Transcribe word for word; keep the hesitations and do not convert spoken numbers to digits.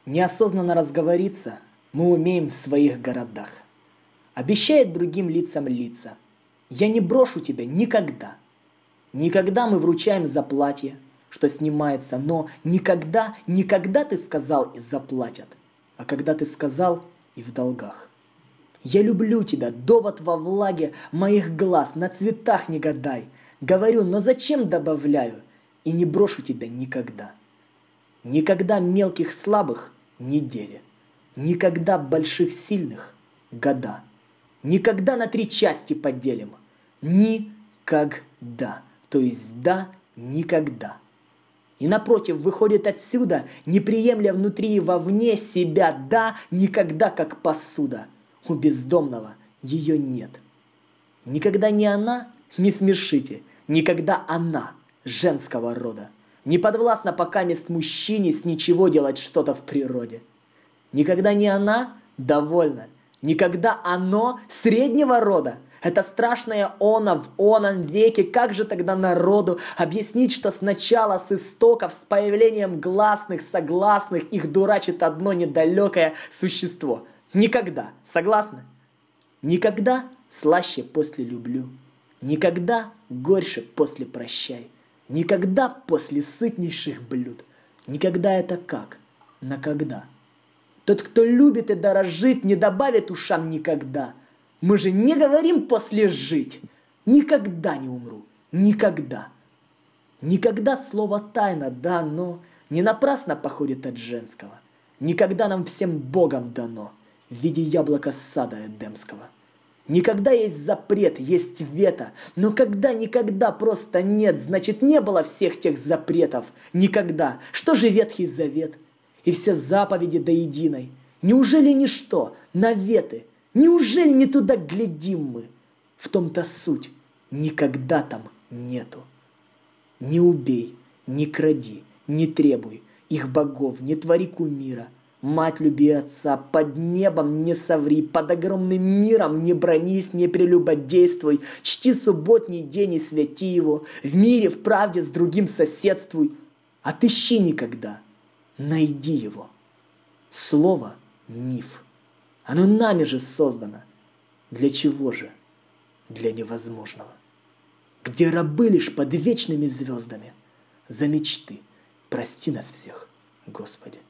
Неосознанно разговориться мы умеем в своих городах. Обещает другим лицам лица. Я не брошу тебя никогда. Никогда мы вручаем заплатье, что снимается, но никогда, никогда ты сказал и заплатят, а когда ты сказал и в долгах. Я люблю тебя, довод во влаге моих глаз, на цветах не гадай. Говорю, но зачем добавляю, и не брошу тебя никогда. Никогда мелких слабых недели, никогда больших сильных года. Никогда на три части поделим. Никогда. То есть да, никогда. И напротив, выходит отсюда, не приемля внутри и вовне себя, да, никогда как посуда. У бездомного ее нет. Никогда не она, не смешите, никогда она женского рода. Не подвластна пока мест мужчине с ничего делать что-то в природе. Никогда не она довольна, никогда оно среднего рода. Это страшное оно в оном веке, как же тогда народу объяснить, что сначала с истоков, с появлением гласных, согласных, их дурачит одно недалекое существо. Никогда, согласны? Никогда слаще после люблю, никогда горьше после прощай, никогда после сытнейших блюд, никогда это как, на когда. Тот, кто любит и дорожит, не добавит ушам никогда. Мы же не говорим после жить. Никогда не умру. Никогда. Никогда слово тайна, да, но не напрасно походит от женского. Никогда нам всем Богом дано в виде яблока сада Эдемского. Никогда есть запрет, есть вето, но когда никогда просто нет, значит не было всех тех запретов. Никогда. Что же Ветхий Завет? И все заповеди до единой. Неужели ничто, наветы? Неужели не туда глядим мы? В том-то суть. Никогда там нету. Не убей, не кради, не требуй их богов, не твори кумира. Мать люби отца, под небом не соври, под огромным миром не бронись, не прелюбодействуй, чти субботний день и святи его, в мире, в правде с другим соседствуй. Отыщи никогда, найди его. Слово – миф. Оно нами же создано. Для чего же? Для невозможного. Где рабы лишь под вечными звездами. За мечты прости нас всех, Господи.